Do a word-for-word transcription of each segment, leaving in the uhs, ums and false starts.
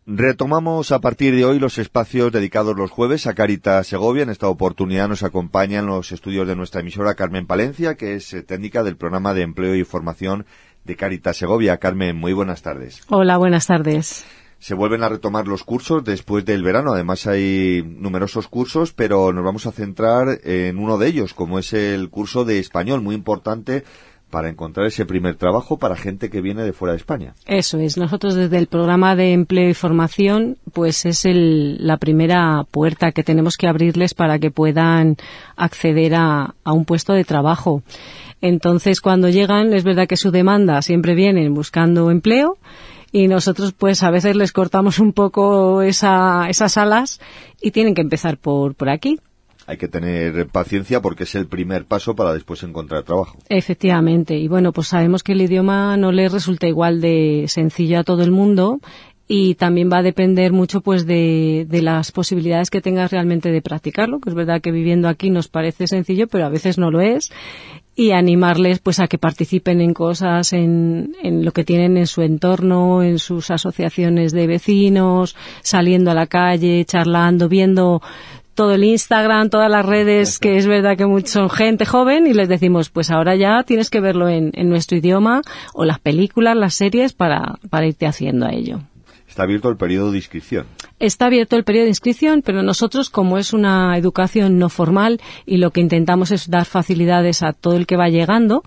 Retomamos a partir de hoy los espacios dedicados los jueves a Cáritas Segovia. En esta oportunidad nos acompañan los estudios de nuestra emisora Carmen Palencia, que es eh, técnica del programa de empleo y formación de Cáritas Segovia. Carmen, muy buenas tardes. Hola, buenas tardes. Se vuelven a retomar los cursos después del verano. Además hay numerosos cursos, pero nos vamos a centrar en uno de ellos, como es el curso de español, muy importante para encontrar ese primer trabajo para gente que viene de fuera de España. Eso es. Nosotros desde el programa de empleo y formación, pues es el, la primera puerta que tenemos que abrirles para que puedan acceder a, a un puesto de trabajo. Entonces, cuando llegan, es verdad que su demanda siempre vienen buscando empleo y nosotros, pues, a veces les cortamos un poco esa, esas alas y tienen que empezar por, por aquí. Hay que tener paciencia porque es el primer paso para después encontrar trabajo. Efectivamente. Y bueno, pues sabemos que el idioma no le resulta igual de sencillo a todo el mundo y también va a depender mucho pues de, de las posibilidades que tengas realmente de practicarlo, que es verdad que viviendo aquí nos parece sencillo, pero a veces no lo es. Y animarles pues a que participen en cosas, en, en lo que tienen en su entorno, en sus asociaciones de vecinos, saliendo a la calle, charlando, viendo todo el Instagram, todas las redes, que es verdad que son gente joven, y les decimos, pues ahora ya tienes que verlo en, en nuestro idioma, o las películas, las series, para, para irte haciendo a ello. Está abierto el periodo de inscripción. Está abierto el periodo de inscripción, pero nosotros, como es una educación no formal y lo que intentamos es dar facilidades a todo el que va llegando,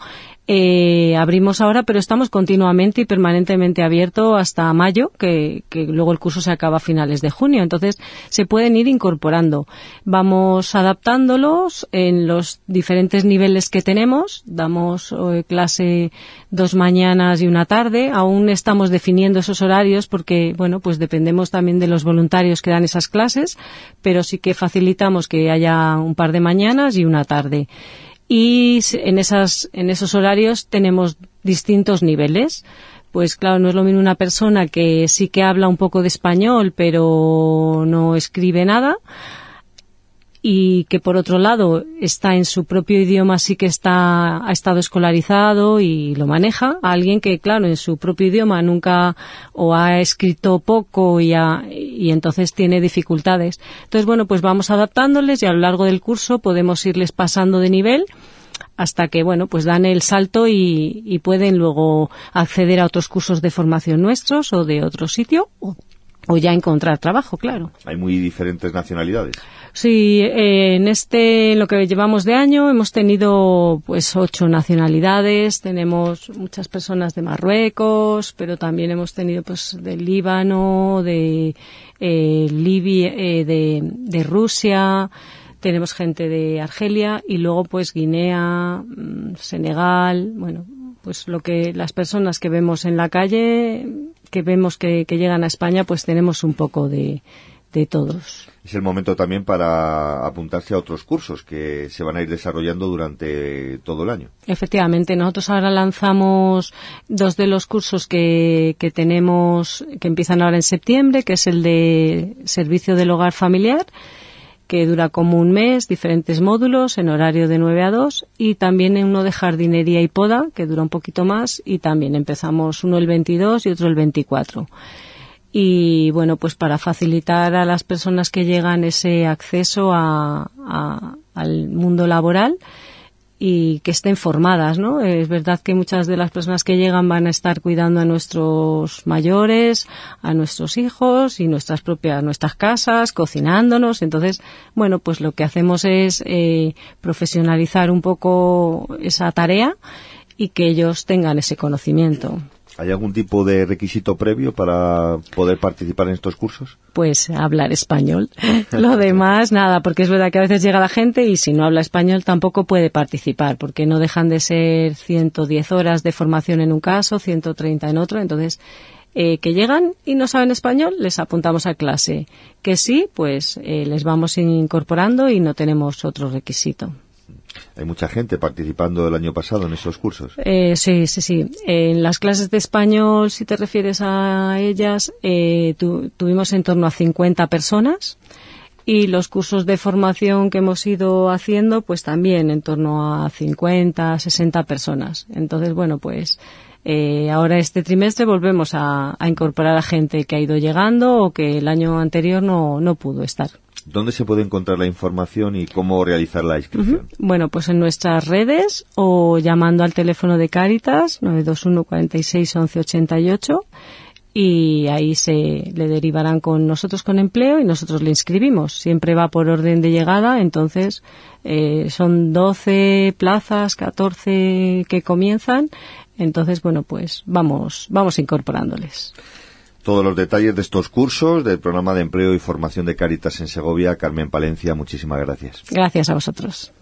eh, abrimos ahora, pero estamos continuamente y permanentemente abierto hasta mayo, que, que luego el curso se acaba a finales de junio. Entonces, se pueden ir incorporando. Vamos adaptándolos en los diferentes niveles que tenemos. Damos eh, clase dos mañanas y una tarde. Aún estamos definiendo esos horarios porque, bueno, pues dependemos también de los voluntarios que dan esas clases, pero sí que facilitamos que haya un par de mañanas y una tarde. Y en esas, en esos horarios tenemos distintos niveles. Pues claro, no es lo mismo una persona que sí que habla un poco de español, pero no escribe nada, y que por otro lado está en su propio idioma, sí que está ha estado escolarizado y lo maneja, a alguien que claro en su propio idioma nunca o ha escrito poco y, ha, y entonces tiene dificultades. Entonces bueno, pues vamos adaptándoles y a lo largo del curso podemos irles pasando de nivel hasta que bueno pues dan el salto y, y pueden luego acceder a otros cursos de formación nuestros o de otro sitio o, o ya encontrar trabajo, claro. Hay muy diferentes nacionalidades. Sí, eh, en este, en lo que llevamos de año, hemos tenido pues ocho nacionalidades. Tenemos muchas personas de Marruecos, pero también hemos tenido pues del Líbano, de eh, Libia, eh, de, de Rusia. Tenemos gente de Argelia y luego pues Guinea, Senegal. Bueno, pues lo que las personas que vemos en la calle, que vemos que, que llegan a España, pues tenemos un poco de de todos. Es el momento también para apuntarse a otros cursos que se van a ir desarrollando durante todo el año. Efectivamente, nosotros ahora lanzamos dos de los cursos que, que tenemos, que empiezan ahora en septiembre, que es el de Servicio del Hogar Familiar, que dura como un mes, diferentes módulos en horario de nueve a dos, y también uno de Jardinería y Poda, que dura un poquito más, y también empezamos uno el veintidós y otro el veinticuatro. Y bueno, pues para facilitar a las personas que llegan ese acceso a, a, al mundo laboral y que estén formadas, ¿no? Es verdad que muchas de las personas que llegan van a estar cuidando a nuestros mayores, a nuestros hijos y nuestras propias, nuestras casas, cocinándonos. Entonces, bueno, pues lo que hacemos es eh, profesionalizar un poco esa tarea y que ellos tengan ese conocimiento. ¿Hay algún tipo de requisito previo para poder participar en estos cursos? Pues hablar español. Lo demás, nada, porque es verdad que a veces llega la gente y si no habla español tampoco puede participar, porque no dejan de ser ciento diez horas de formación en un caso, ciento treinta en otro. Entonces, eh, que llegan y no saben español, les apuntamos a clase. Que sí, pues eh, les vamos incorporando y no tenemos otro requisito. Hay mucha gente participando el año pasado en esos cursos. Eh, sí, sí, sí. En las clases de español, si te refieres a ellas, eh, tu, tuvimos en torno a cincuenta personas, y los cursos de formación que hemos ido haciendo, pues también en torno a cincuenta, sesenta personas. Entonces, bueno, pues Eh, ahora este trimestre volvemos a, a incorporar a gente que ha ido llegando o que el año anterior no, no pudo estar. ¿Dónde se puede encontrar la información y cómo realizar la inscripción? Uh-huh. Bueno, pues en nuestras redes o llamando al teléfono de Cáritas nueve dos uno, cuarenta y seis, once ochenta y ocho, y ahí se le derivarán con nosotros con empleo y nosotros le inscribimos. Siempre va por orden de llegada, entonces eh, son doce plazas, catorce que comienzan, entonces bueno, pues vamos, vamos incorporándoles. Todos los detalles de estos cursos del programa de empleo y formación de Cáritas en Segovia. Carmen Palencia, muchísimas gracias. Gracias a vosotros.